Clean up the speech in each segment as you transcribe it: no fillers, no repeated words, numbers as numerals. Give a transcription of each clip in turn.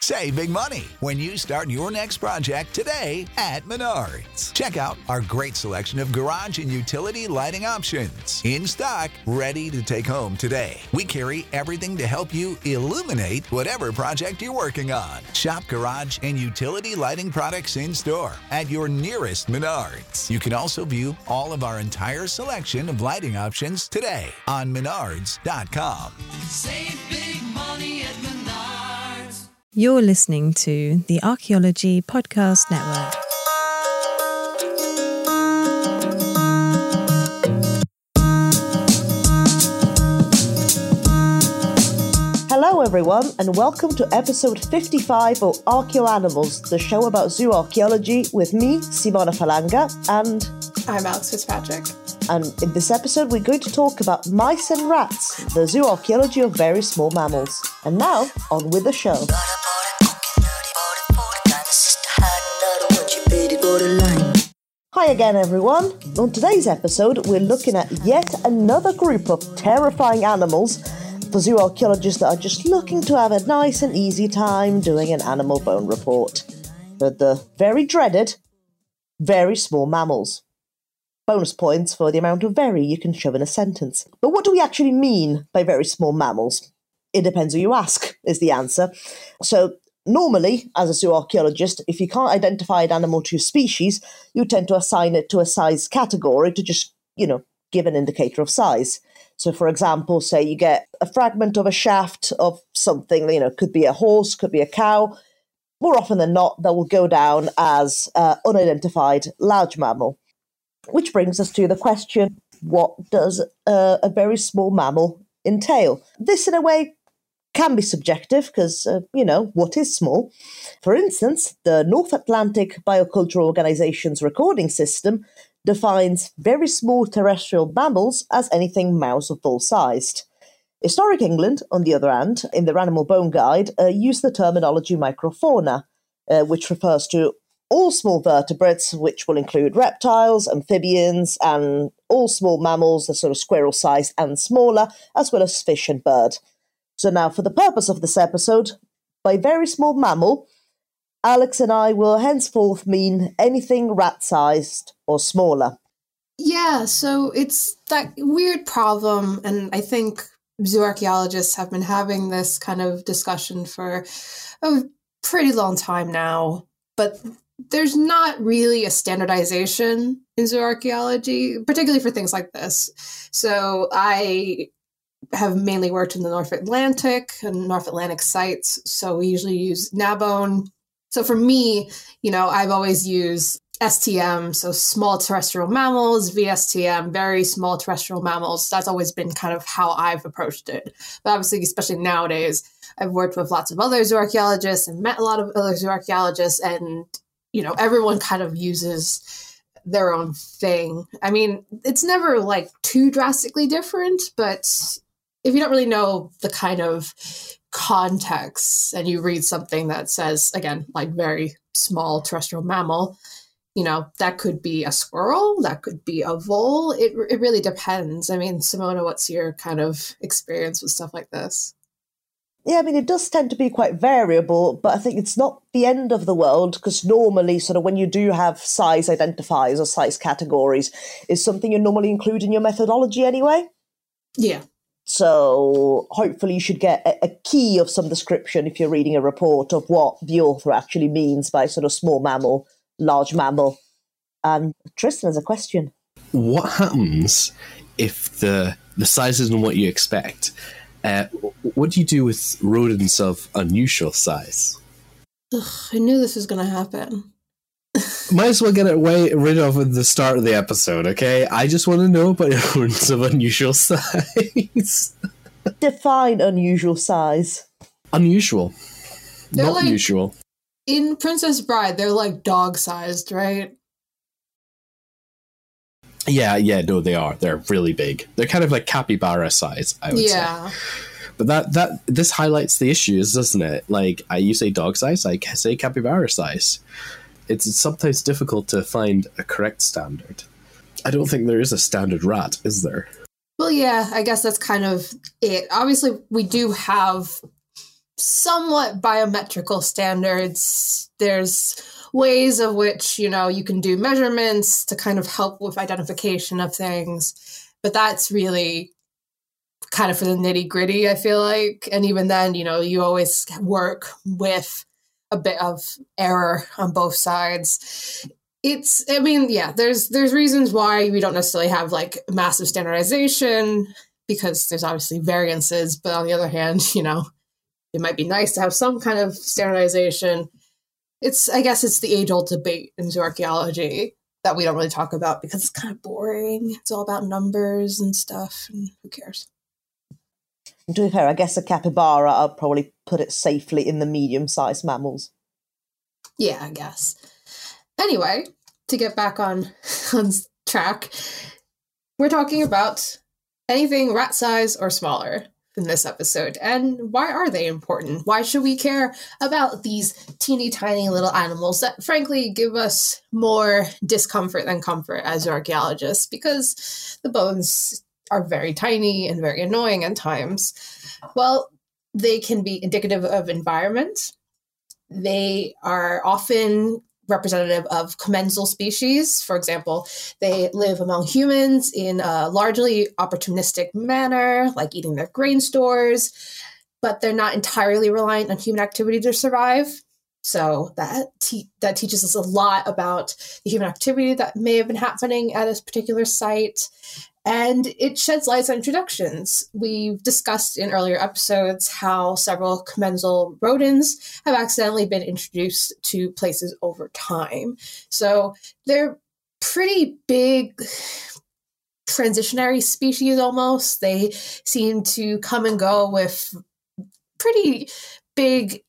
Save big money when you start your next project today at Menards. Check out our great selection of garage and utility lighting options. In stock, ready to take home today. We carry everything to help you illuminate whatever project you're working on. Shop garage and utility lighting products in store at your nearest Menards. You can also view all of our entire selection of lighting options today on Menards.com. Save big money at Menards. You're listening to the Archaeology Podcast Network. Hello everyone, and welcome to episode 55 of Archaeoanimals, the show about zooarchaeology with me, Simona Falanga, and... I'm Alex Fitzpatrick. And in this episode, we're going to talk about mice and rats, the zooarchaeology of very small mammals. And now, on with the show. Hi again, everyone. On today's episode, we're looking at yet another group of terrifying animals for zooarchaeologists that are just looking to have a nice and easy time doing an animal bone report. The very dreaded, very small mammals. Bonus points for the amount of very you can shove in a sentence. But what do we actually mean by very small mammals? It depends who you ask, is the answer. So, normally, as a zooarchaeologist, if you can't identify an animal to a species, you tend to assign it to a size category to just, give an indicator of size. So, for example, say you get a fragment of a shaft of something, could be a horse, could be a cow. More often than not, that will go down as unidentified large mammal. Which brings us to the question, what does a very small mammal entail? This, in a way, can be subjective because, what is small? For instance, the North Atlantic Biocultural Organization's recording system defines very small terrestrial mammals as anything mouse or full-sized. Historic England, on the other hand, in their Animal Bone Guide, used the terminology microfauna, which refers to all small vertebrates, which will include reptiles, amphibians, and all small mammals, the sort of squirrel size and smaller, as well as fish and bird. So now, for the purpose of this episode, by very small mammal, Alex and I will henceforth mean anything rat-sized or smaller. Yeah, so it's that weird problem, and I think zooarchaeologists have been having this kind of discussion for a pretty long time now, but there's not really a standardization in zooarchaeology, particularly for things like this. So I have mainly worked in the North Atlantic and North Atlantic sites, so we usually use NABONE. So for me, I've always used STM, so small terrestrial mammals, VSTM, very small terrestrial mammals. That's always been kind of how I've approached it. But obviously, especially nowadays, I've worked with lots of other zooarchaeologists and met a lot of other zooarchaeologists, and everyone kind of uses their own thing. I mean, it's never like too drastically different, but if you don't really know the kind of context and you read something that says, again, like very small terrestrial mammal, that could be a squirrel, that could be a vole. It really depends. I mean, Simona, what's your kind of experience with stuff like this? Yeah, I mean, it does tend to be quite variable, but I think it's not the end of the world because normally sort of when you do have size identifiers or size categories, is something you normally include in your methodology anyway. Yeah. So hopefully you should get a key of some description if you're reading a report of what the author actually means by sort of small mammal, large mammal. And Tristan has a question. What happens if the size isn't what you expect? What do you do with rodents of unusual size? Ugh, I knew this was going to happen. Might as well get it rid of at the start of the episode, okay? I just want to know about rodents of unusual size. Define unusual size. Unusual. They're Not like, usual. In Princess Bride, they're like dog-sized, right? Yeah, no, they are. They're really big. They're kind of like capybara size, I would say. But this highlights the issues, doesn't it? Like, you say dog size, I say capybara size. It's sometimes difficult to find a correct standard. I don't think there is a standard rat, is there? Well, yeah, I guess that's kind of it. Obviously, we do have somewhat biometrical standards. There's ways of which, you can do measurements to kind of help with identification of things. But that's really kind of for the nitty gritty, I feel like. And even then, you always work with a bit of error on both sides. There's reasons why we don't necessarily have like massive standardization, because there's obviously variances. But on the other hand, it might be nice to have some kind of standardization. I guess it's the age-old debate in zooarchaeology that we don't really talk about because it's kind of boring. It's all about numbers and stuff, and who cares? To be fair, I guess a capybara, I'll probably put it safely in the medium-sized mammals. Yeah, I guess. Anyway, to get back on track, we're talking about anything rat size or smaller in this episode. And why are they important? Why should we care about these teeny tiny little animals that frankly give us more discomfort than comfort as archaeologists? Because the bones are very tiny and very annoying at times. Well, they can be indicative of environment. They are often representative of commensal species. For example, they live among humans in a largely opportunistic manner, like eating their grain stores, but they're not entirely reliant on human activity to survive. So that teaches us a lot about the human activity that may have been happening at a particular site. And it sheds light on introductions. We've discussed in earlier episodes how several commensal rodents have accidentally been introduced to places over time. So they're pretty big transitionary species almost. They seem to come and go with pretty big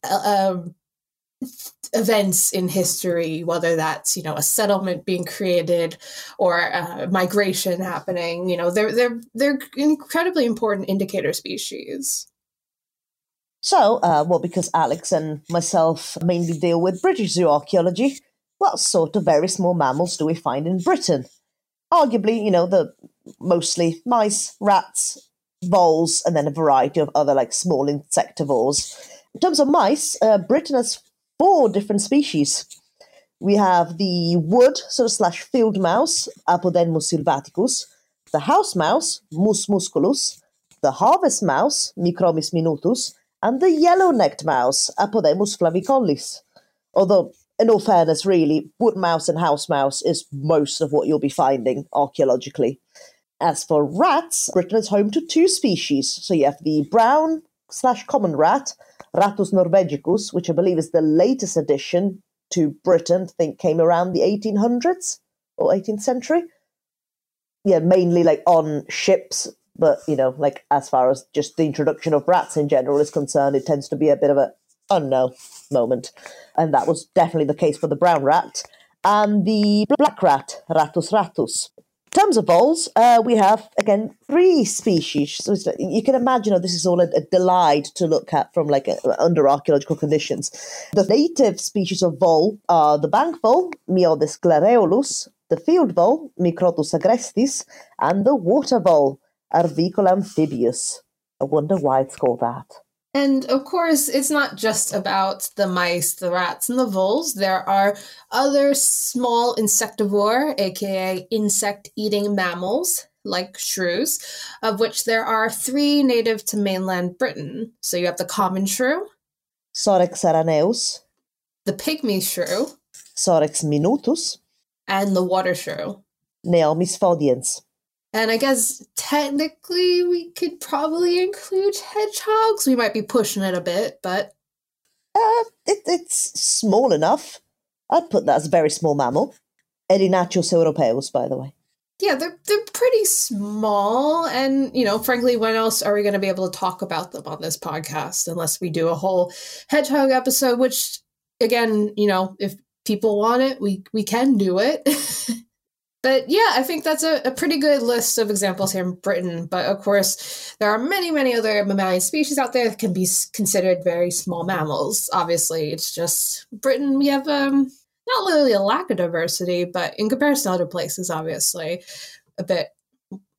events in history, whether that's, a settlement being created or a migration happening. They're incredibly important indicator species. So, because Alex and myself mainly deal with British zooarchaeology, what sort of very small mammals do we find in Britain? Arguably, the mostly mice, rats, voles, and then a variety of other small insectivores. In terms of mice, Britain has 4 different species. We have the wood / field mouse, Apodemus sylvaticus, the house mouse, Mus musculus, the harvest mouse, Micromis minutus, and the yellow-necked mouse, Apodemus flavicollis. Although, in all fairness, really, wood mouse and house mouse is most of what you'll be finding archaeologically. As for rats, Britain is home to 2 species. So you have the brown / common rat, Rattus norvegicus, which I believe is the latest addition to Britain, I think came around the 1800s or 18th century. Yeah, mainly on ships, but, as far as just the introduction of rats in general is concerned, it tends to be a bit of a unknown moment. And that was definitely the case for the brown rat. And the black rat, Rattus rattus. In terms of voles, we have, again, 3 species. So you can imagine this is all a delight to look at from under archaeological conditions. The native species of vole are the bank vole, Miodus glareolus, the field vole, Microtus agrestis, and the water vole, Arvicola amphibius. I wonder why it's called that. And of course, it's not just about the mice, the rats, and the voles. There are other small insectivore, aka insect-eating mammals, like shrews, of which there are 3 native to mainland Britain. So you have the common shrew, Sorex araneus, the pygmy shrew, Sorex minutus, and the water shrew, Neomis fodiens. And I guess technically we could probably include hedgehogs. We might be pushing it a bit, but... It's small enough. I'd put that as a very small mammal. Erinaceus europaeus, by the way. Yeah, they're pretty small. And, frankly, when else are we going to be able to talk about them on this podcast unless we do a whole hedgehog episode, which, again, if people want it, we can do it. But yeah, I think that's a pretty good list of examples here in Britain. But of course, there are many, many other mammalian species out there that can be considered very small mammals. Obviously, it's just Britain, we have not literally a lack of diversity, but in comparison to other places, obviously, a bit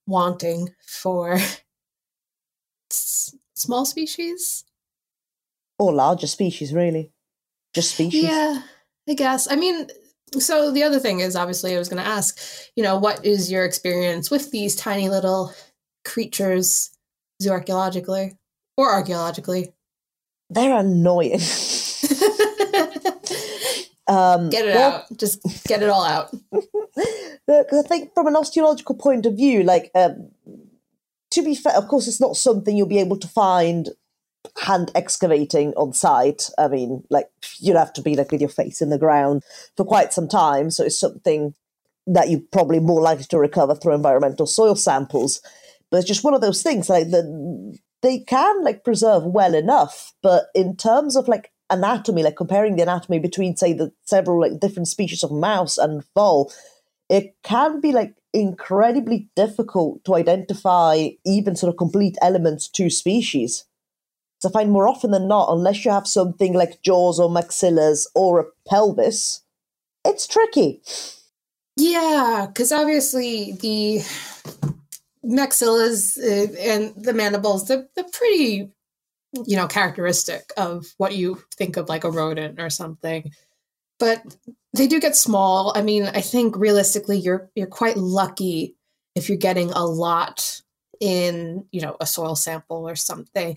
wanting for small species. Or larger species, really. Just species. Yeah, I guess. I mean, so the other thing is, obviously, I was going to ask, what is your experience with these tiny little creatures zooarchaeologically or archaeologically? They're annoying. Get it out. Just get it all out. I think from an osteological point of view, to be fair, of course, it's not something you'll be able to find hand excavating on site. I mean, you'd have to be with your face in the ground for quite some time. So it's something that you're probably more likely to recover through environmental soil samples. But it's just one of those things, they can preserve well enough, but in terms of anatomy, comparing the anatomy between, say, the several different species of mouse and vole, it can be incredibly difficult to identify even sort of complete elements to species. So I find more often than not, unless you have something like jaws or maxillas or a pelvis, it's tricky. Yeah, because obviously the maxillas and the mandibles, they're pretty, characteristic of what you think of like a rodent or something. But they do get small. I mean, I think realistically, you're quite lucky if you're getting a lot in, a soil sample or something.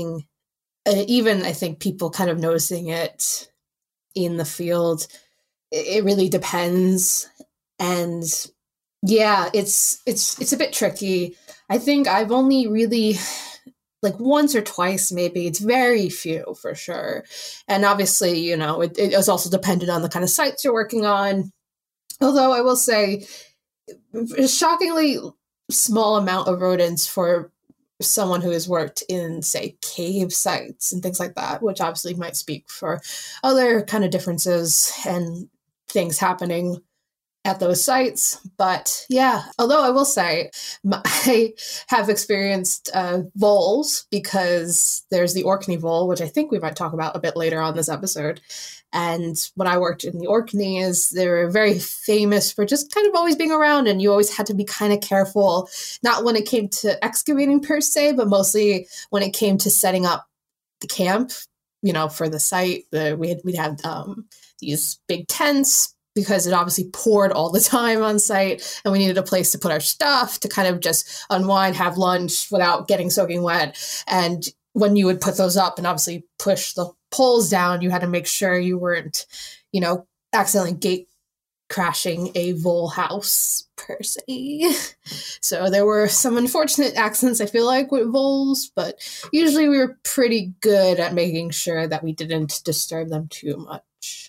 Even I think people kind of noticing it in the field, it really depends. And yeah, it's a bit tricky. I think I've only really once or twice, maybe. It's very few for sure. And obviously, it is also dependent on the kind of sites you're working on. Although I will say, a shockingly small amount of rodents for someone who has worked in, say, cave sites and things like that, which obviously might speak for other kind of differences and things happening at those sites. But yeah, although I will say I have experienced voles, because there's the Orkney vole, which I think we might talk about a bit later on this episode. And when I worked in the Orkneys, they were very famous for just kind of always being around, and you always had to be kind of careful, not when it came to excavating per se, but mostly when it came to setting up the camp, for the site. We'd have these big tents, because it obviously poured all the time on site, and we needed a place to put our stuff to kind of just unwind, have lunch without getting soaking wet. And when you would put those up and obviously push the poles down, you had to make sure you weren't, accidentally gate crashing a vole house per se. So there were some unfortunate accidents, I feel like, with voles, but usually we were pretty good at making sure that we didn't disturb them too much.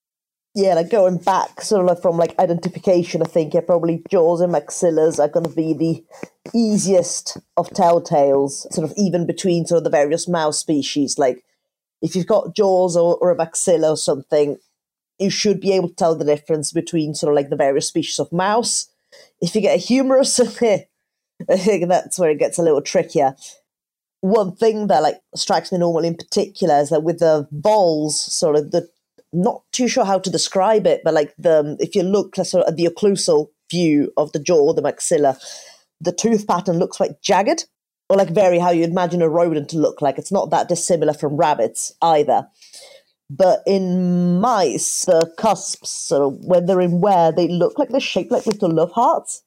Yeah, going back sort of from identification, I think probably jaws and maxillas are going to be the easiest of telltales, sort of even between sort of the various mouse species. If you've got jaws or a maxilla or something, you should be able to tell the difference between sort of the various species of mouse. If you get a humerus, I think that's where it gets a little trickier. One thing that strikes me normally in particular is that with the voles, sort of not too sure how to describe it, but if you look sort of at the occlusal view of the jaw, the maxilla, the tooth pattern looks quite jagged, or very how you imagine a rodent to look like. It's not that dissimilar from rabbits either. But in mice, the cusps, sort of when they're in wear, they look like they're shaped like little love hearts.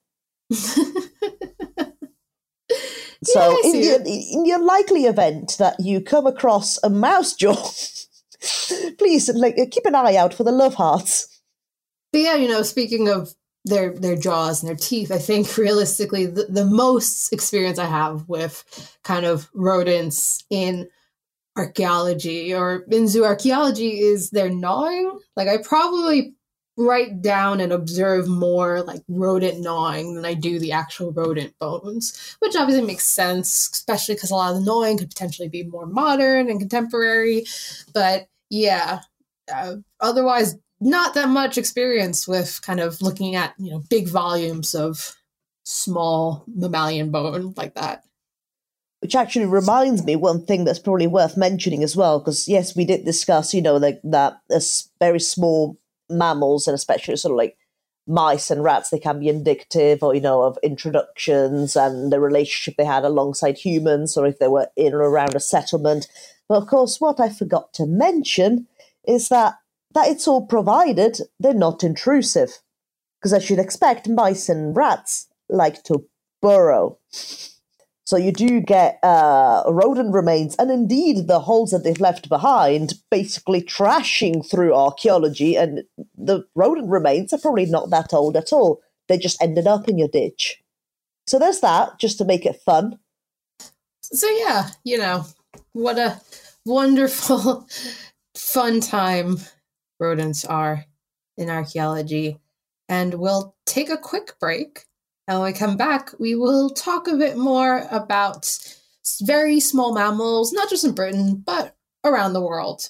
So in the unlikely event that you come across a mouse jaw, please keep an eye out for the love hearts. But yeah, speaking of their jaws and their teeth, I think realistically the most experience I have with kind of rodents in archaeology or in zooarchaeology is their gnawing. I probably write down and observe more rodent gnawing than I do the actual rodent bones, which obviously makes sense, especially because a lot of the gnawing could potentially be more modern and contemporary. But yeah, otherwise not that much experience with kind of looking at, big volumes of small mammalian bone like that. Which actually reminds me, one thing that's probably worth mentioning as well, because yes, we did discuss, that very small mammals, and especially sort of mice and rats, they can be indicative or, of introductions and the relationship they had alongside humans, or if they were in or around a settlement. But of course, what I forgot to mention is that it's all provided they're not intrusive. Because as you'd expect, mice and rats like to burrow. So you do get rodent remains, and indeed the holes that they've left behind, basically trashing through archaeology, and the rodent remains are probably not that old at all. They just ended up in your ditch. So there's that, just to make it fun. So yeah, what a wonderful, fun time rodents are in archaeology. And we'll take a quick break. And when we come back, we will talk a bit more about very small mammals, not just in Britain, but around the world.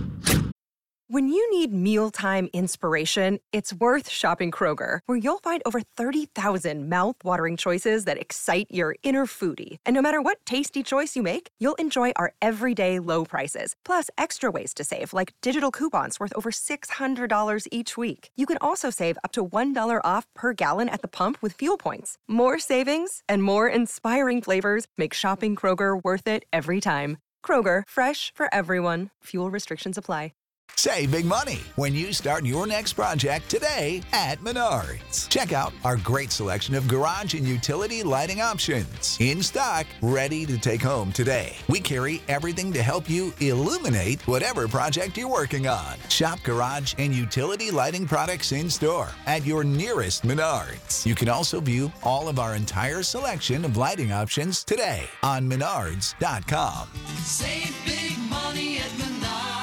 When you need mealtime inspiration, it's worth shopping Kroger, where you'll find over 30,000 mouth-watering choices that excite your inner foodie. And no matter what tasty choice you make, you'll enjoy our everyday low prices, plus extra ways to save, like digital coupons worth over $600 each week. You can also save up to $1 off per gallon at the pump with fuel points. More savings and more inspiring flavors make shopping Kroger worth it every time. Kroger, fresh for everyone. Fuel restrictions apply. Save big money when you start your next project today at Menards. Check out our great selection of garage and utility lighting options in stock, ready to take home today. We carry everything to help you illuminate whatever project you're working on. Shop garage and utility lighting products in store at your nearest Menards. You can also view all of our entire selection of lighting options today on Menards.com. Save big money at Menards.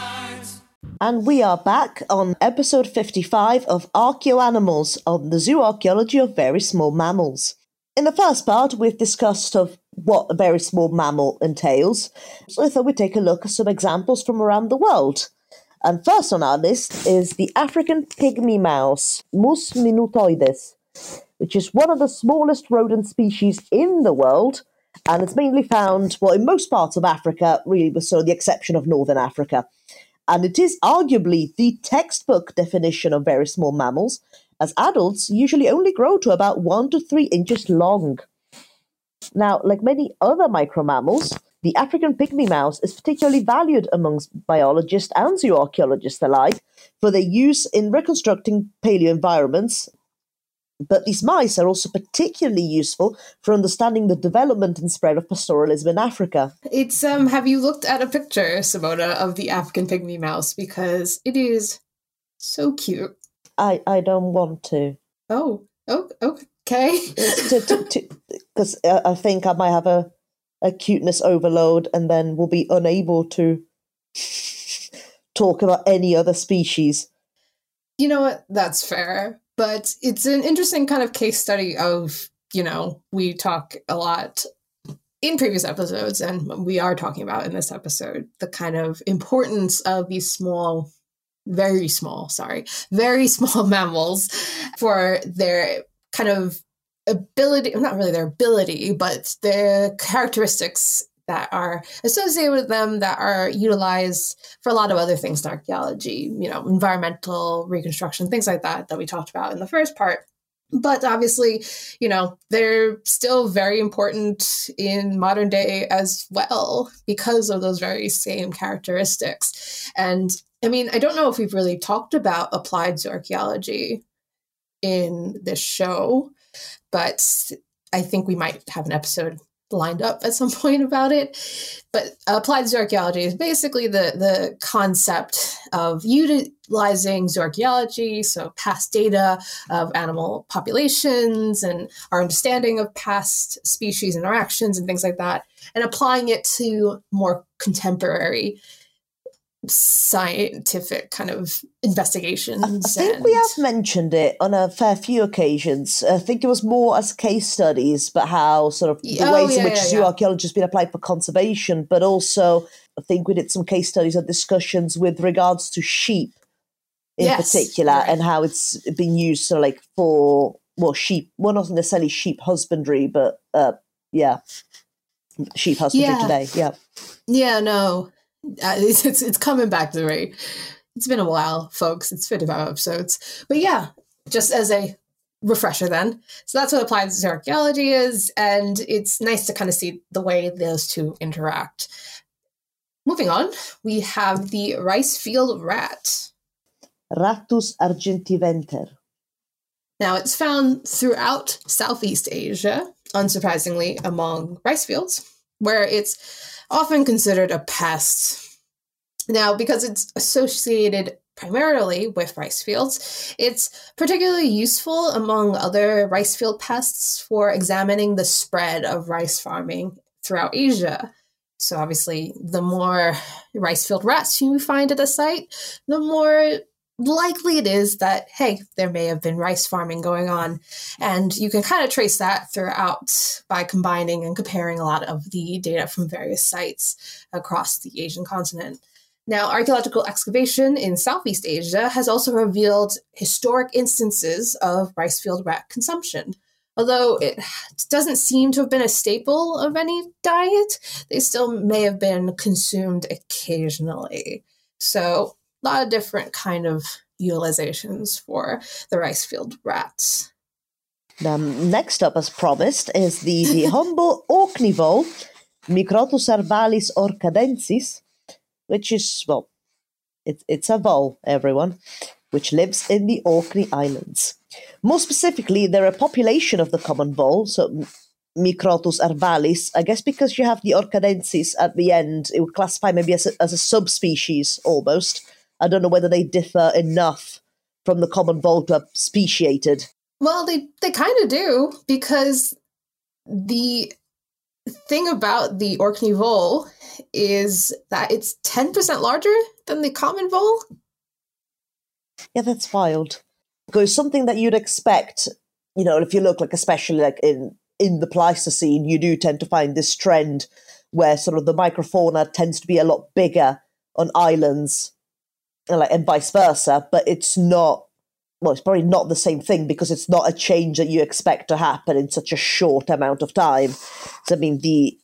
And we are back on episode 55 of Archaeoanimals, on the zooarchaeology of very small mammals. In the first part, we've discussed of what a very small mammal entails, so I thought we'd take a look at some examples from around the world. And first on our list is the African pygmy mouse, Mus minutoides, which is one of the smallest rodent species in the world, and it's mainly found, in most parts of Africa, really with the exception of Northern Africa. And it is arguably the textbook definition of very small mammals, as adults usually only grow to about 1 to 3 inches long. Now, like many other micromammals, the African pygmy mouse is particularly valued amongst biologists and zooarchaeologists alike for their use in reconstructing paleoenvironments. But these mice are also particularly useful for understanding the development and spread of pastoralism in Africa. It's have you looked at a picture, Simona, of the African pygmy mouse? Because it is so cute. I don't want to. Oh, okay. Because I think I might have a cuteness overload, and then we'll be unable to talk about any other species. You know what? That's fair. But it's an interesting kind of case study of, we talk a lot in previous episodes, and we are talking about in this episode, the kind of importance of these very small mammals for their kind of ability, not really their ability, but the characteristics that are associated with them that are utilized for a lot of other things in archaeology, environmental reconstruction, things like that we talked about in the first part. But obviously, they're still very important in modern day as well because of those very same characteristics. And I mean, I don't know if we've really talked about applied zooarchaeology in this show, but I think we might have an episode lined up at some point about it. But applied zooarchaeology is basically the concept of utilizing zooarchaeology, so past data of animal populations and our understanding of past species interactions and things like that, and applying it to more contemporary scientific kind of investigations. I think we have mentioned it on a fair few occasions. I think it was more as case studies, but how sort of the ways in which zooarchaeology has been applied for conservation, but also I think we did some case studies or discussions with regards to sheep in particular, right, and how it's been used for sheep, not necessarily sheep husbandry, but sheep husbandry today. Yeah, no. It's coming back to me. It's been a while, folks. It's been about episodes. But yeah, just as a refresher then. So that's what applied zooarchaeology is, and it's nice to kind of see the way those two interact. Moving on, we have the rice field rat. Rattus argentiventer. Now, it's found throughout Southeast Asia, unsurprisingly among rice fields, where it's often considered a pest. Now, because it's associated primarily with rice fields, it's particularly useful among other rice field pests for examining the spread of rice farming throughout Asia. So obviously, the more rice field rats you find at a site, the more likely it is that, hey, there may have been rice farming going on. And you can kind of trace that throughout by combining and comparing a lot of the data from various sites across the Asian continent. Now, archaeological excavation in Southeast Asia has also revealed historic instances of rice field rat consumption. Although it doesn't seem to have been a staple of any diet, they still may have been consumed occasionally. So a lot of different kind of utilizations for the rice field rats. Next up, as promised, is the humble Orkney vole, Microtus arvalis orcadensis, which is, well, it's a vole, everyone, which lives in the Orkney Islands. More specifically, they're a population of the common vole, so Microtus arvalis. I guess because you have the orcadensis at the end, it would classify maybe as a subspecies, almost. I don't know whether they differ enough from the common vole to have speciated. Well, they kind of do, because the thing about the Orkney vole is that it's 10% larger than the common vole. Yeah, that's wild. Because something that you'd expect, you know, if you look like, especially like in the Pleistocene, you do tend to find this trend where sort of the microfauna tends to be a lot bigger on islands, and vice versa, but it's not, well, it's probably not the same thing because it's not a change that you expect to happen in such a short amount of time. So, I mean, the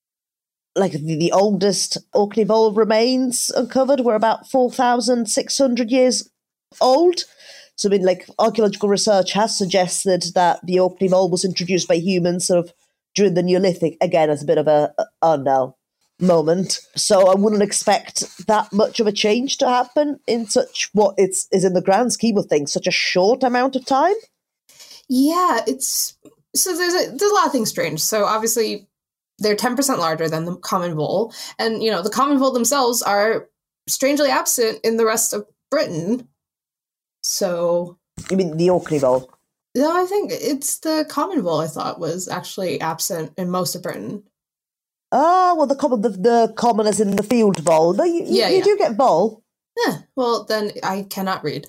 oldest Orkney vole remains uncovered were about 4,600 years old. So, I mean, like, archaeological research has suggested that the Orkney vole was introduced by humans sort of during the Neolithic, again, as a bit of a moment. So I wouldn't expect that much of a change to happen in such what is in the grand scheme of things, such a short amount of time. Yeah, there's a lot of things strange. So obviously they're 10% larger than the common vole, and you know the common vole themselves are strangely absent in the rest of Britain. So you mean the Orkney vole? No, I think it's the common vole. I thought was actually absent in most of Britain. Oh, well, the common as in the field vole. No, you do get vole. Yeah, well, then I cannot read.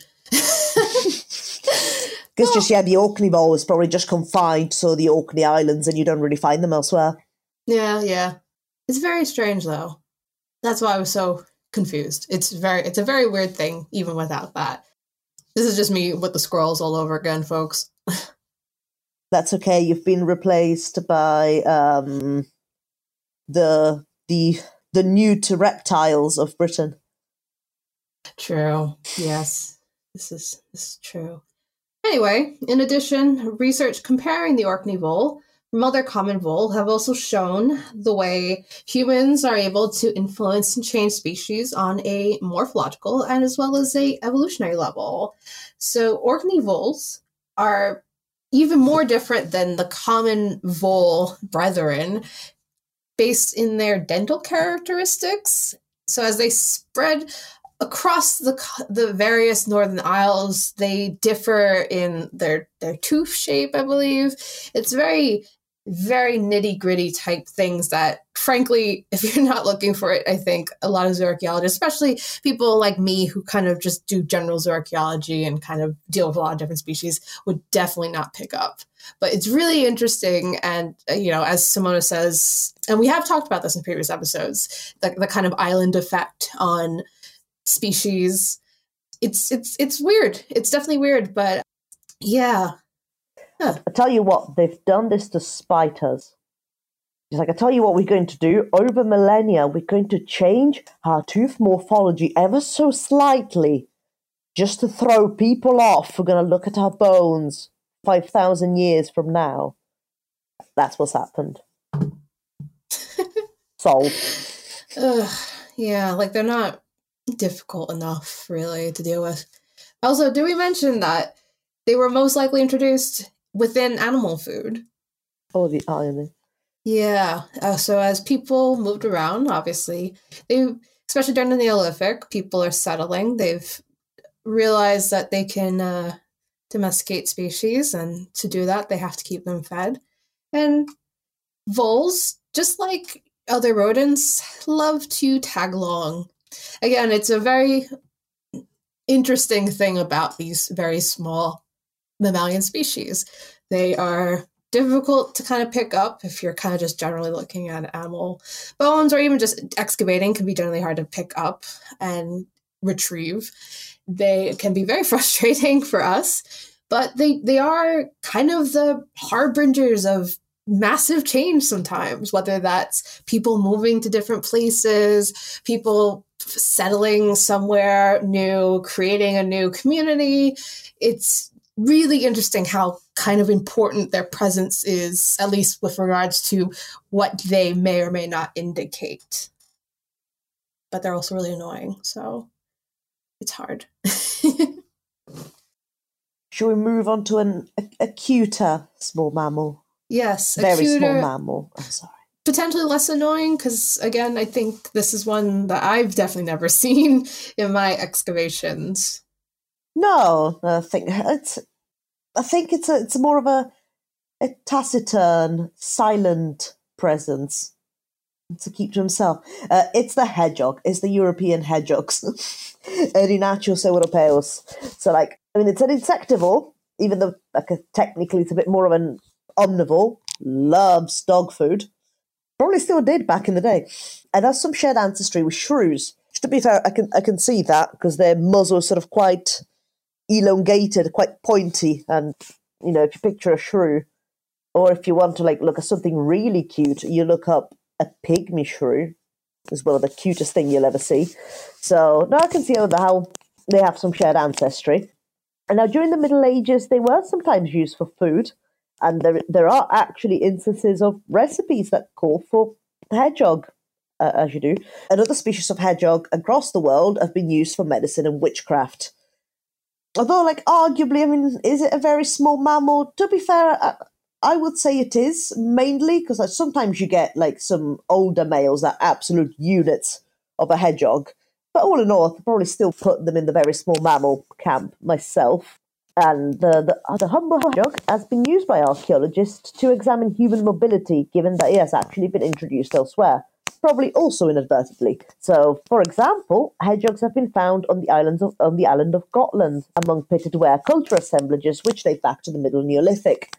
Because the Orkney vole is probably just confined to the Orkney Islands and you don't really find them elsewhere. Yeah. It's very strange, though. That's why I was so confused. It's a very weird thing, even without that. This is just me with the scrolls all over again, folks. That's okay. You've been replaced by the new to reptiles of Britain. True. Yes. This is true. Anyway, in addition, research comparing the Orkney vole from other common vole have also shown the way humans are able to influence and change species on a morphological and as well as a evolutionary level. So Orkney voles are even more different than the common vole brethren based in their dental characteristics. So as they spread across the various Northern Isles, they differ in their tooth shape, I believe. It's very, very nitty-gritty type things that, frankly, if you're not looking for it, I think a lot of zooarchaeologists, especially people like me who kind of just do general zooarchaeology and kind of deal with a lot of different species, would definitely not pick up. But it's really interesting, and as Simona says, and we have talked about this in previous episodes, the kind of island effect on species. It's weird. It's definitely weird, but yeah. Huh. I tell you what, they've done this to spite us. It's like, I tell you what we're going to do. Over millennia, we're going to change our tooth morphology ever so slightly, just to throw people off. We're going to look at our bones 5,000 years from now, that's what's happened. Solved. Yeah, like they're not difficult enough, really, to deal with. Also, do we mention that they were most likely introduced within animal food? Oh, the irony. Yeah. So as people moved around, obviously, especially during the Neolithic, people are settling. They've realized that they can domesticate species, and to do that, they have to keep them fed. And voles, just like other rodents, love to tag along. Again, it's a very interesting thing about these very small mammalian species. They are difficult to kind of pick up if you're kind of just generally looking at animal bones, or even just excavating can be generally hard to pick up and retrieve. They can be very frustrating for us, but they are kind of the harbingers of massive change sometimes, whether that's people moving to different places, people settling somewhere new, creating a new community. It's really interesting how kind of important their presence is, at least with regards to what they may or may not indicate. But they're also really annoying, so it's hard. Shall we move on to a cuter small mammal? Yes, a very cuter, small mammal. I'm sorry. Potentially less annoying, because again, I think this is one that I've definitely never seen in my excavations. No, I think it's more of a taciturn, silent presence to keep to himself. It's the hedgehog. It's the European hedgehogs. Erinachus europaeus. So, it's an insectivore, even though technically it's a bit more of an omnivore. Loves dog food. Probably still did back in the day. And has some shared ancestry with shrews. To be fair, I can see that because their muzzle is sort of quite elongated, quite pointy. And, if you picture a shrew, or if you want to look at something really cute, you look up a pygmy shrew. It's one of the cutest thing you'll ever see. So now I can see how they have some shared ancestry. And now during the Middle Ages, they were sometimes used for food. And there are actually instances of recipes that call for hedgehog, as you do. And other species of hedgehog across the world have been used for medicine and witchcraft. Although, arguably, is it a very small mammal? To be fair, I would say it is, mainly because sometimes you get some older males that are absolute units of a hedgehog. But all in all, I'd probably still put them in the very small mammal camp myself. And the humble hedgehog has been used by archaeologists to examine human mobility, given that it has actually been introduced elsewhere, probably also inadvertently. So, for example, hedgehogs have been found on the island of Gotland among pitted ware culture assemblages, which date back to the Middle Neolithic.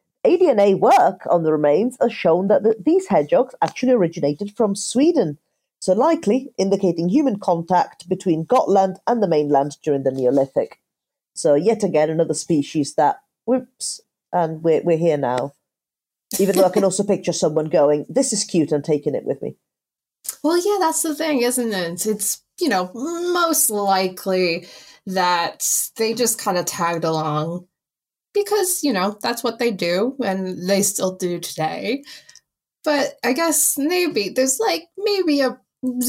ADNA work on the remains has shown that these hedgehogs actually originated from Sweden, so likely indicating human contact between Gotland and the mainland during the Neolithic. So yet again, another species that, whoops, and we're here now. Even though I can also picture someone going, this is cute, and taking it with me. Well, yeah, that's the thing, isn't it? It's, most likely that they just kind of tagged along because, that's what they do, and they still do today. But I guess maybe there's maybe a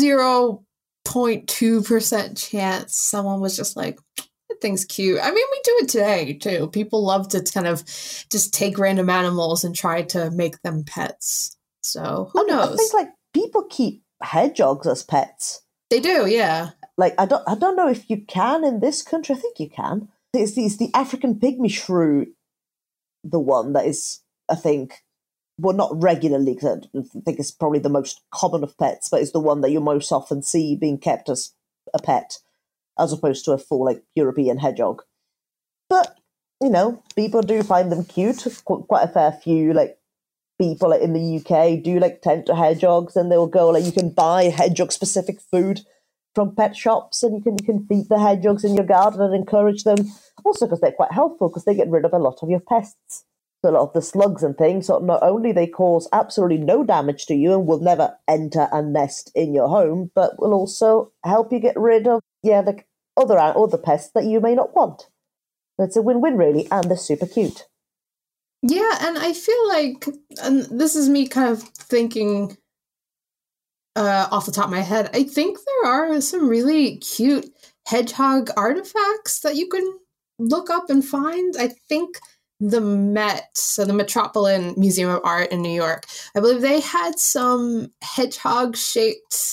0.2% chance someone was just like, that thing's cute. I mean, we do it today, too. People love to kind of just take random animals and try to make them pets. So, who knows? I think, people keep hedgehogs as pets. They do, yeah. I don't know if you can in this country. I think you can. It's the African pygmy shrew, the one that is, I think, well, not regularly, because I think it's probably the most common of pets, but it's the one that you most often see being kept as a pet, as opposed to a full, European hedgehog. But, people do find them cute. Quite a fair few, people in the UK do, tend to hedgehogs, and they'll go, you can buy hedgehog-specific food from pet shops, and you can feed the hedgehogs in your garden and encourage them. Also because they're quite helpful, because they get rid of a lot of your pests. So a lot of the slugs and things, so not only they cause absolutely no damage to you and will never enter and nest in your home, but will also help you get rid of, the other pests that you may not want. It's a win-win, really, and they're super cute. Yeah, and I feel like, and this is me kind of thinking off the top of my head, I think there are some really cute hedgehog artifacts that you can look up and find. I think the Met, so the Metropolitan Museum of Art in New York, I believe they had some hedgehog-shaped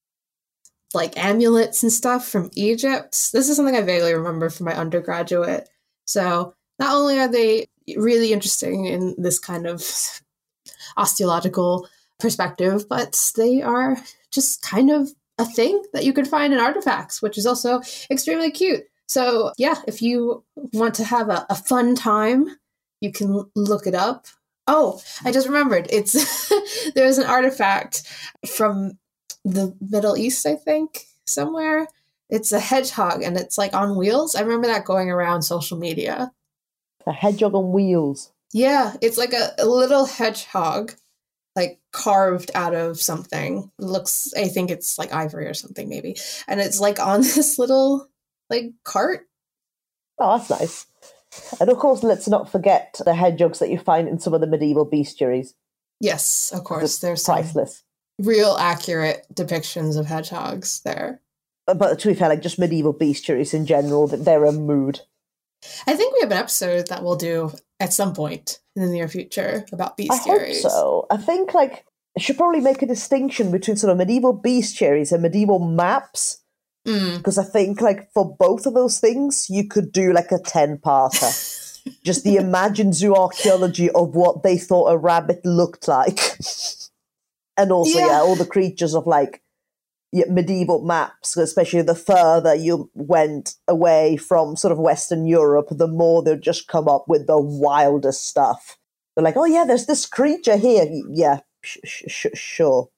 like amulets and stuff from Egypt. This is something I vaguely remember from my undergraduate. So not only are they really interesting in this kind of osteological perspective, but they are just kind of a thing that you could find in artifacts, which is also extremely cute. So yeah, if you want to have a fun time, you can look it up. Oh, I just remembered. It's there's an artifact from the Middle East, I think, somewhere. It's a hedgehog and it's like on wheels. I remember that going around social media. A hedgehog on wheels. Yeah, it's like a little hedgehog, like carved out of something. It looks, I think it's like ivory or something maybe. And it's like on this little like cart. Oh, that's nice. And of course, let's not forget the hedgehogs that you find in some of the medieval bestiaries. Yes, of course. There's priceless. Real accurate depictions of hedgehogs there. But to be fair, like just medieval bestiaries in general, they're a mood. I think we have an episode that we'll do at some point in the near future about bestiaries. I hope so. I think like I should probably make a distinction between sort of medieval bestiaries and medieval maps. Because I think like for both of those things, you could do like a 10-parter. Just the imagined zooarchaeology of what they thought a rabbit looked like. And also, all the creatures of like medieval maps, especially the further you went away from sort of Western Europe, the more they'll just come up with the wildest stuff. They're like, oh yeah, there's this creature here. Yeah, sure.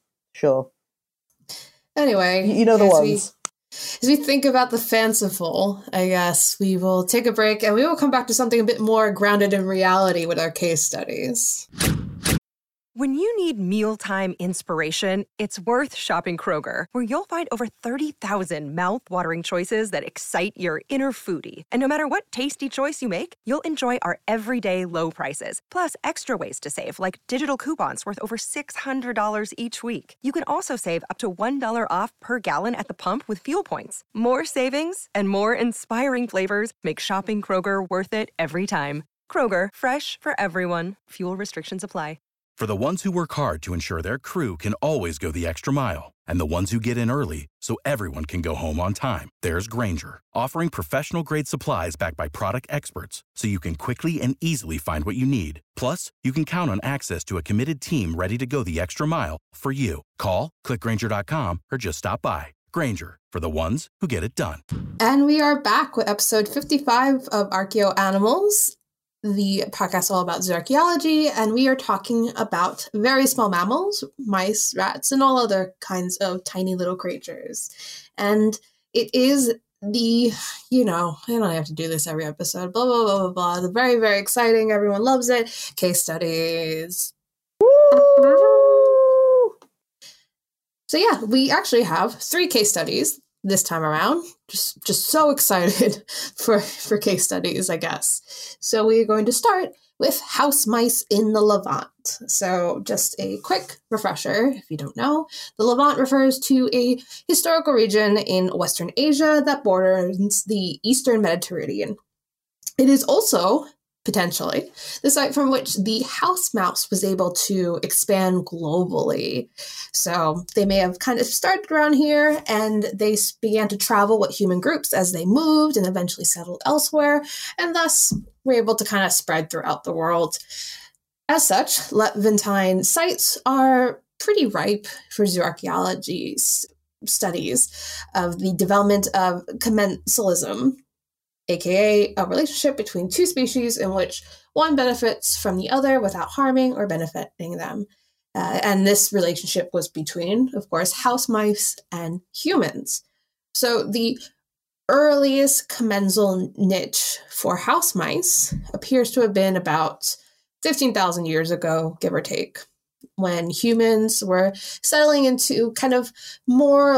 Anyway. You know the ones. As we think about the fanciful, I guess we will take a break and we will come back to something a bit more grounded in reality with our case studies. When you need mealtime inspiration, it's worth shopping Kroger, where you'll find over 30,000 mouth-watering choices that excite your inner foodie. And no matter what tasty choice you make, you'll enjoy our everyday low prices, plus extra ways to save, like digital coupons worth over $600 each week. You can also save up to $1 off per gallon at the pump with fuel points. More savings and more inspiring flavors make shopping Kroger worth it every time. Kroger, fresh for everyone. Fuel restrictions apply. For the ones who work hard to ensure their crew can always go the extra mile, and the ones who get in early so everyone can go home on time, there's Grainger, offering professional-grade supplies backed by product experts so you can quickly and easily find what you need. Plus, you can count on access to a committed team ready to go the extra mile for you. Call, click Grainger.com, or just stop by. Grainger, for the ones who get it done. And we are back with episode 55 of Archaeo Animals, the podcast all about zooarchaeology, and we are talking about very small mammals, mice, rats, and all other kinds of tiny little creatures. And it is the, I don't have to do this every episode, blah, blah, blah, blah, blah, the very, very exciting, everyone loves it, case studies. Woo! So yeah, we actually have 3 case studies this time around. Just so excited for case studies, I guess. So we're going to start with house mice in the Levant. So just a quick refresher, if you don't know, the Levant refers to a historical region in Western Asia that borders the Eastern Mediterranean. It is also potentially the site from which the house mouse was able to expand globally. So they may have kind of started around here and they began to travel with human groups as they moved and eventually settled elsewhere, and thus were able to kind of spread throughout the world. As such, Levantine sites are pretty ripe for zooarchaeology studies of the development of commensalism, aka a relationship between 2 species in which one benefits from the other without harming or benefiting them. And this relationship was between, of course, house mice and humans. So the earliest commensal niche for house mice appears to have been about 15,000 years ago, give or take, when humans were settling into kind of more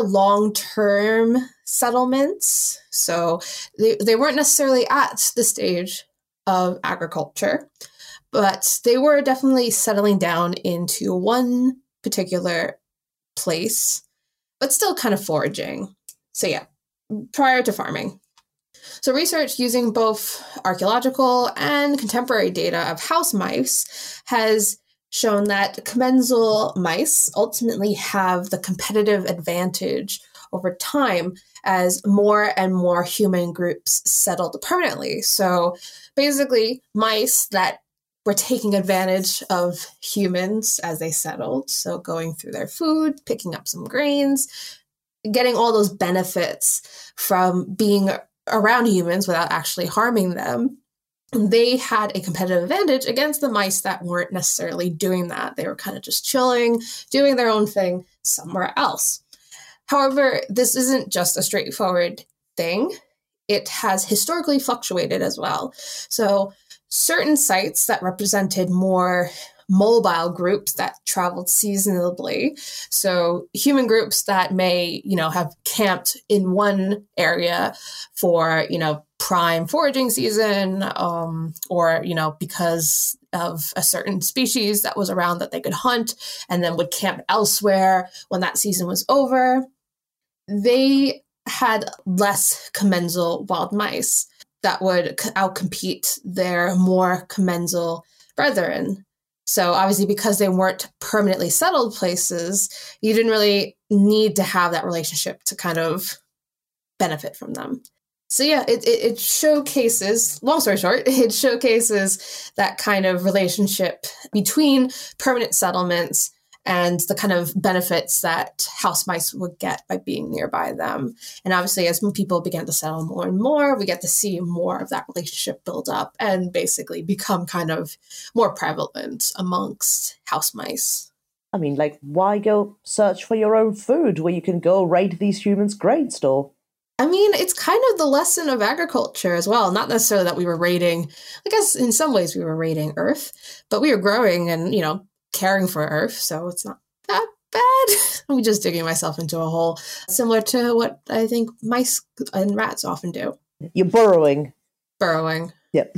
long-term settlements. So they weren't necessarily at the stage of agriculture, but they were definitely settling down into one particular place, but still kind of foraging. So yeah, prior to farming. So research using both archaeological and contemporary data of house mice has shown that commensal mice ultimately have the competitive advantage over time as more and more human groups settled permanently. So basically, mice that were taking advantage of humans as they settled, so going through their food, picking up some grains, getting all those benefits from being around humans without actually harming them, they had a competitive advantage against the mice that weren't necessarily doing that. They were kind of just chilling, doing their own thing somewhere else. However, this isn't just a straightforward thing. It has historically fluctuated as well. So certain sites that represented more mobile groups that traveled seasonably. So human groups that may, have camped in one area for, prime foraging season, or, because of a certain species that was around that they could hunt and then would camp elsewhere when that season was over. They had less commensal wild mice that would outcompete their more commensal brethren. So obviously, because they weren't permanently settled places, you didn't really need to have that relationship to kind of benefit from them. So yeah, it showcases, long story short, it showcases that kind of relationship between permanent settlements and the kind of benefits that house mice would get by being nearby them. And obviously, as people began to settle more and more, we get to see more of that relationship build up and basically become kind of more prevalent amongst house mice. I mean, why go search for your own food where you can go raid these humans' grain store? I mean, it's kind of the lesson of agriculture as well. Not necessarily that we were raiding, I guess in some ways we were raiding Earth, but we were growing and, caring for Earth, so it's not that bad. I'm just digging myself into a hole, similar to what I think mice and rats often do. You're burrowing. Yep.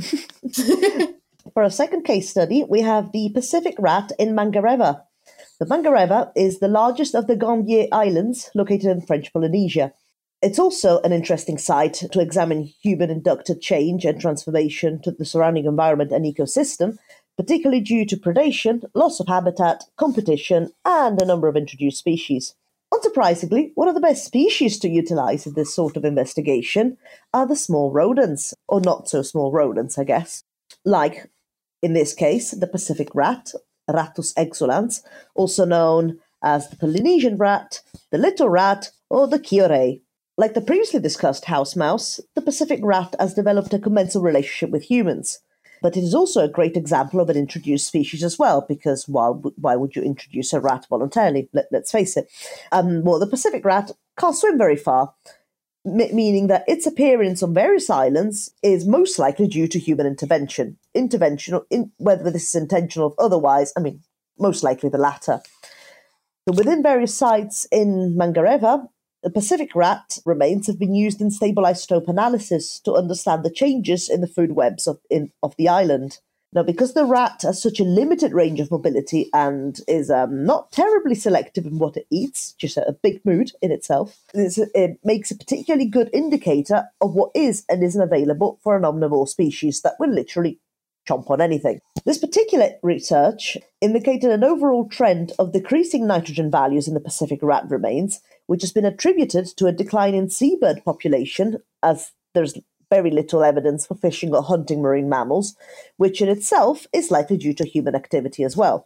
For a second case study, we have the Pacific rat in Mangareva. The Mangareva is the largest of the Gambier Islands, located in French Polynesia. It's also an interesting site to examine human-induced change and transformation to the surrounding environment and ecosystem, particularly due to predation, loss of habitat, competition, and a number of introduced species. Unsurprisingly, one of the best species to utilize in this sort of investigation are the small rodents, or not so small rodents, I guess. Like, in this case, the Pacific rat, Rattus exulans, also known as the Polynesian rat, the little rat, or the Kiore. Like the previously discussed house mouse, the Pacific rat has developed a commensal relationship with humans. But it is also a great example of an introduced species as well, because why would you introduce a rat voluntarily? Let's face it. The Pacific rat can't swim very far, meaning that its appearance on various islands is most likely due to human intervention. Whether this is intentional or otherwise, most likely the latter. So within various sites in Mangareva, the Pacific rat remains have been used in stable isotope analysis to understand the changes in the food webs of the island. Now, because the rat has such a limited range of mobility and is not terribly selective in what it eats, just a big mood in itself, it makes a particularly good indicator of what is and isn't available for an omnivore species that will literally chomp on anything. This particular research indicated an overall trend of decreasing nitrogen values in the Pacific rat remains, which has been attributed to a decline in seabird population, as there's very little evidence for fishing or hunting marine mammals, which in itself is likely due to human activity as well.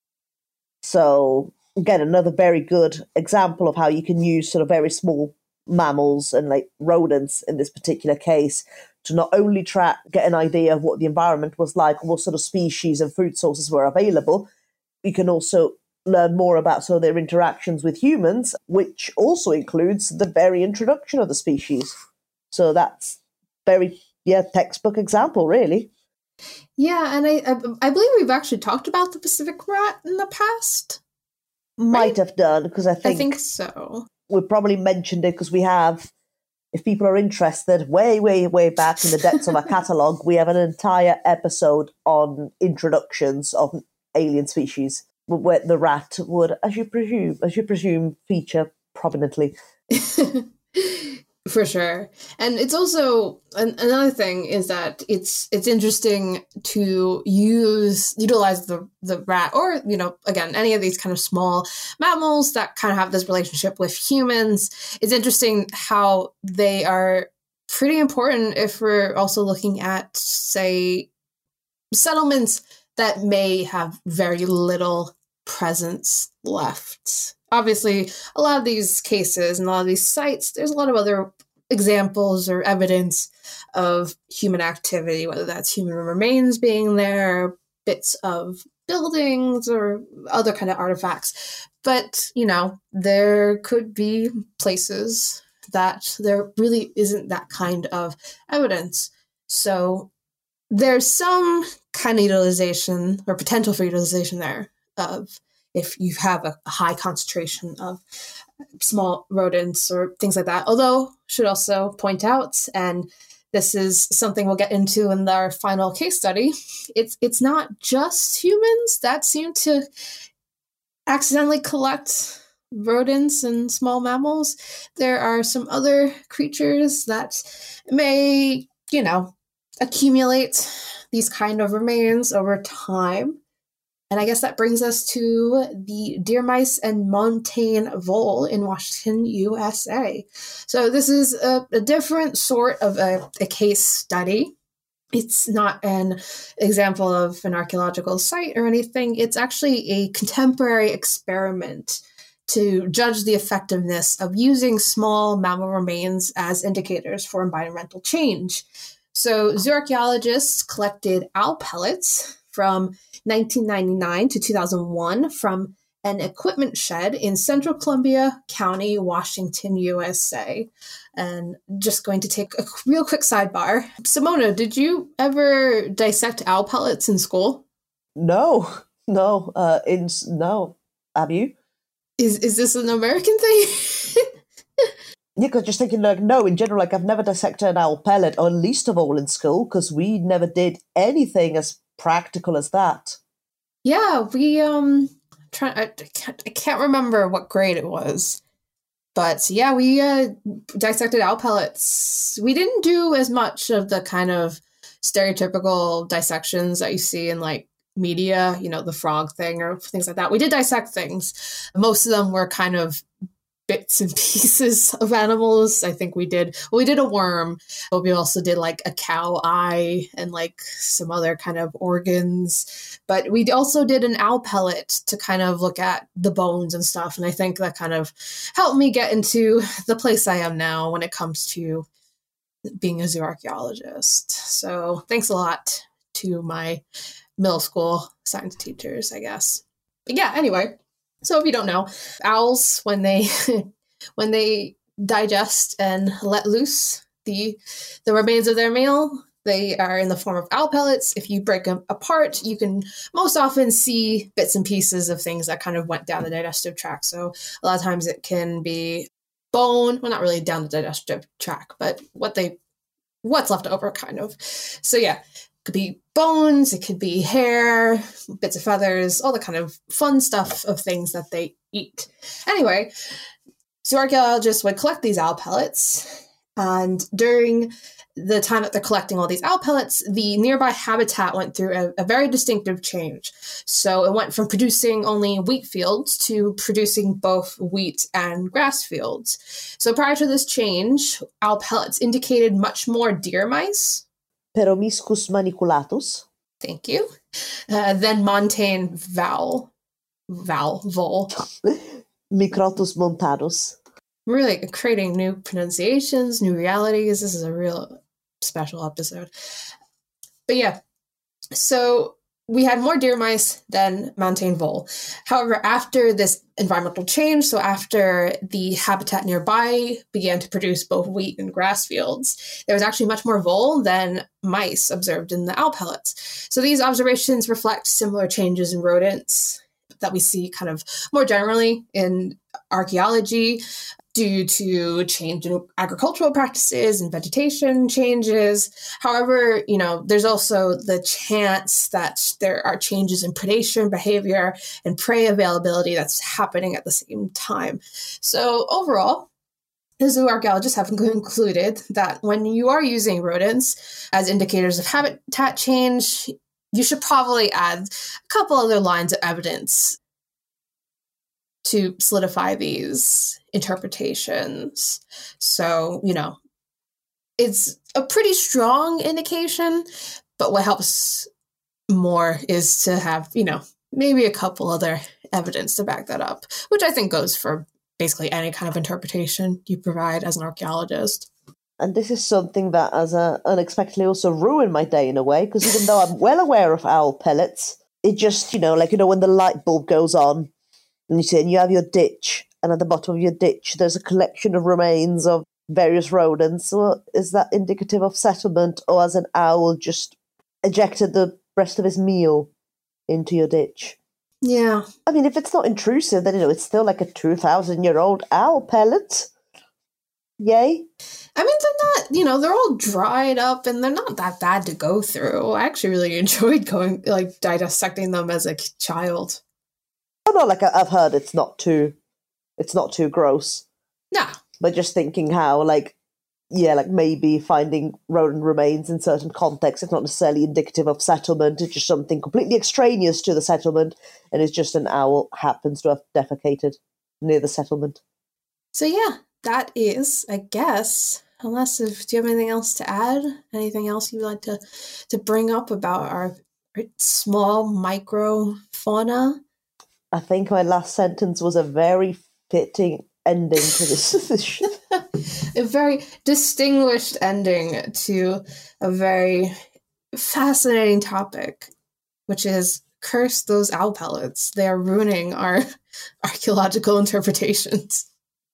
So, again, another very good example of how you can use sort of very small mammals and rodents in this particular case to not only get an idea of what the environment was like, what sort of species and food sources were available, you can also learn more about sort of their interactions with humans, which also includes the very introduction of the species. So that's very, textbook example, really. Yeah, and I believe we've actually talked about the Pacific rat in the past. Might have done, because I think so. We probably mentioned it because we have If people are interested, way, way, way back in the depths of our catalogue, we have an entire episode on introductions of alien species, where the rat would, as you presume, feature prominently. For sure. And it's also another thing is that it's interesting to utilize the rat, or, you know, again, any of these kind of small mammals that kind of have this relationship with humans. It's interesting how they are pretty important if we're also looking at, say, settlements that may have very little presence left. Obviously, a lot of these cases and a lot of these sites, there's a lot of other examples or evidence of human activity, whether that's human remains being there, bits of buildings, or other kind of artifacts. But, you know, there could be places that there really isn't that kind of evidence. So there's some kind of utilization or potential for utilization there of if you have a high concentration of small rodents or things like that. Although, should also point out, and this is something we'll get into in our final case study, it's not just humans that seem to accidentally collect rodents and small mammals. There are some other creatures that may, you know, accumulate these kind of remains over time. And I guess that brings us to the deer mice and montane vole in Washington, USA. So this is a different sort of a case study. It's not an example of an archaeological site or anything. It's actually a contemporary experiment to judge the effectiveness of using small mammal remains as indicators for environmental change. So zooarchaeologists collected owl pellets from 1999 to 2001 from an equipment shed in Central Columbia County, Washington, USA. And just going to take a real quick sidebar. Simona, did you ever dissect owl pellets in school? No. Have you? Is this an American thing? Yeah, because just thinking, like, no, in general, like, I've never dissected an owl pellet, or least of all in school, because we never did anything as practical as that. Yeah, we I can't remember what grade it was, but yeah, we dissected owl pellets. We didn't do as much of the kind of stereotypical dissections that you see in like media, you know, the frog thing or things like that. We did dissect things. Most of them were kind of bits and pieces of animals. I think we did a worm, but we also did like a cow eye and like some other kind of organs. But we also did an owl pellet to kind of look at the bones and stuff. And I think that kind of helped me get into the place I am now when it comes to being a zooarchaeologist. So thanks a lot to my middle school science teachers, I guess. But yeah, anyway. So if you don't know, owls, when they digest and let loose the remains of their meal, they are in the form of owl pellets. If you break them apart, you can most often see bits and pieces of things that kind of went down the digestive tract. So a lot of times it can be bone, well, not really down the digestive tract, but what's left over kind of. So yeah. Could be bones, it could be hair, bits of feathers, all the kind of fun stuff of things that they eat. Anyway, so archaeologists would collect these owl pellets, and during the time that they're collecting all these owl pellets, the nearby habitat went through a very distinctive change. So it went from producing only wheat fields to producing both wheat and grass fields. So prior to this change, owl pellets indicated much more deer mice, Peromyscus maniculatus. Thank you. Then montane vole. Microtus montanus. We're really creating new pronunciations, new realities. This is a real special episode. But yeah, so we had more deer mice than montane vole. However, after this environmental change, so after the habitat nearby began to produce both wheat and grass fields, there was actually much more vole than mice observed in the owl pellets. So these observations reflect similar changes in rodents that we see kind of more generally in archaeology. due to change in agricultural practices and vegetation changes. However, there's also the chance that there are changes in predation behavior and prey availability that's happening at the same time. So overall, the zoo archaeologists have concluded that when you are using rodents as indicators of habitat change, you should probably add a couple other lines of evidence to solidify these interpretations. So, it's a pretty strong indication, but what helps more is to have, maybe a couple other evidence to back that up, which I think goes for basically any kind of interpretation you provide as an archaeologist. And this is something that has unexpectedly also ruined my day in a way, because even though I'm well aware of owl pellets, it just, when the light bulb goes on, and you have your ditch, and at the bottom of your ditch, there's a collection of remains of various rodents. Well, is that indicative of settlement, or has an owl just ejected the rest of his meal into your ditch? Yeah. I mean, if it's not intrusive, then, it's still like a 2,000-year-old owl pellet. Yay. I mean, they're not, they're all dried up and they're not that bad to go through. I actually really enjoyed dissecting them as a child. Oh, no, I've heard it's not too gross. No. But just thinking how, maybe finding rodent remains in certain contexts is not necessarily indicative of settlement. It's just something completely extraneous to the settlement, and it's just an owl happens to have defecated near the settlement. So yeah, that is, I guess, do you have anything else to add? Anything else you'd like to bring up about our small micro fauna? I think my last sentence was a very fitting ending to this. A very distinguished ending to a very fascinating topic, which is curse those owl pellets. They are ruining our archaeological interpretations.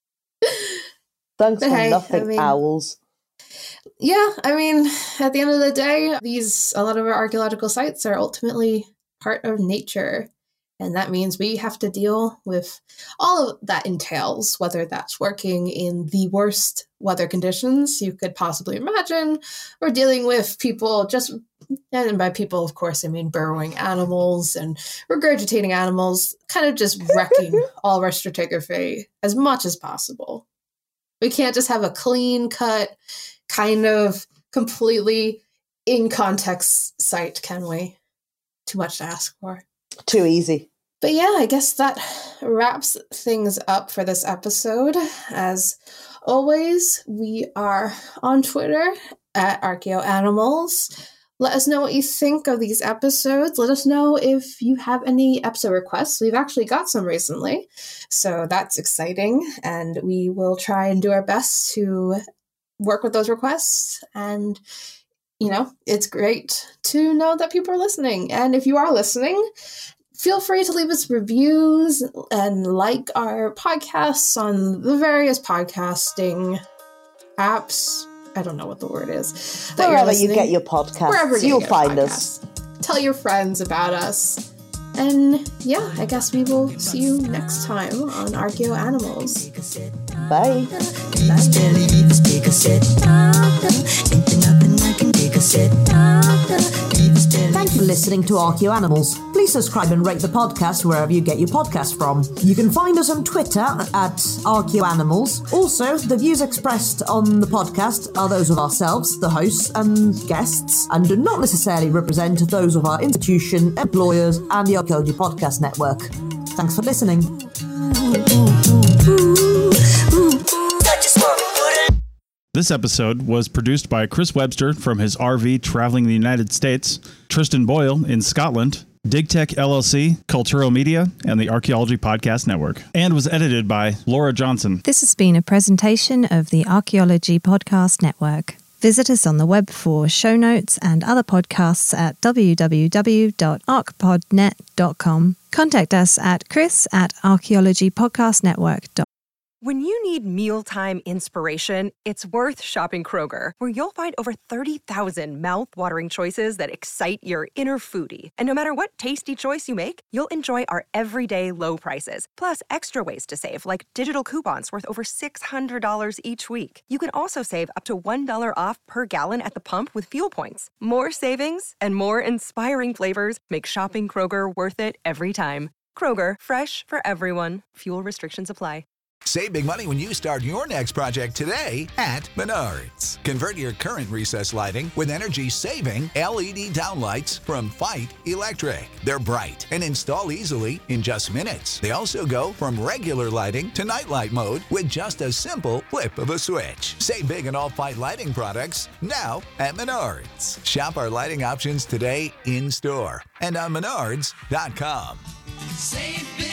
Thanks for nothing, owls. Yeah, I mean, at the end of the day, a lot of our archaeological sites are ultimately part of nature. And that means we have to deal with all of that entails, whether that's working in the worst weather conditions you could possibly imagine, or dealing with people and by people, of course, I mean burrowing animals and regurgitating animals, kind of just wrecking all of our stratigraphy as much as possible. We can't just have a clean-cut, kind of completely in-context site, can we? Too much to ask for. Too easy. But yeah, I guess that wraps things up for this episode. As always, we are on Twitter at ArchaeoAnimals. Let us know what you think of these episodes. Let us know if you have any episode requests. We've actually got some recently, so that's exciting. And we will try and do our best to work with those requests. And it's great to know that people are listening. And if you are listening, feel free to leave us reviews and like our podcasts on the various podcasting apps. I don't know what the word is. Wherever you get your podcasts, you'll find us. Tell your friends about us. And yeah, I guess we will see you next time on ArchaeoAnimals. Bye. Thank you for listening to ArchaeoAnimals. Please subscribe and rate the podcast wherever you get your podcast from. You can find us on Twitter at ArchaeoAnimals. Also, the views expressed on the podcast are those of ourselves, the hosts and guests, and do not necessarily represent those of our institution, employers, and the Archaeology Podcast Network. Thanks for listening. This episode was produced by Chris Webster from his RV traveling the United States, Tristan Boyle in Scotland, DigTech LLC, Cultural Media, and the Archaeology Podcast Network, and was edited by Laura Johnson. This has been a presentation of the Archaeology Podcast Network. Visit us on the web for show notes and other podcasts at www.archpodnet.com. Contact us at chris@archaeologypodcastnetwork.com. When you need mealtime inspiration, it's worth shopping Kroger, where you'll find over 30,000 mouth-watering choices that excite your inner foodie. And no matter what tasty choice you make, you'll enjoy our everyday low prices, plus extra ways to save, like digital coupons worth over $600 each week. You can also save up to $1 off per gallon at the pump with fuel points. More savings and more inspiring flavors make shopping Kroger worth it every time. Kroger, fresh for everyone. Fuel restrictions apply. Save big money when you start your next project today at Menards. Convert your current recessed lighting with energy-saving LED downlights from Fight Electric. They're bright and install easily in just minutes. They also go from regular lighting to nightlight mode with just a simple flip of a switch. Save big on all Fight lighting products now at Menards. Shop our lighting options today in-store and on Menards.com. Save big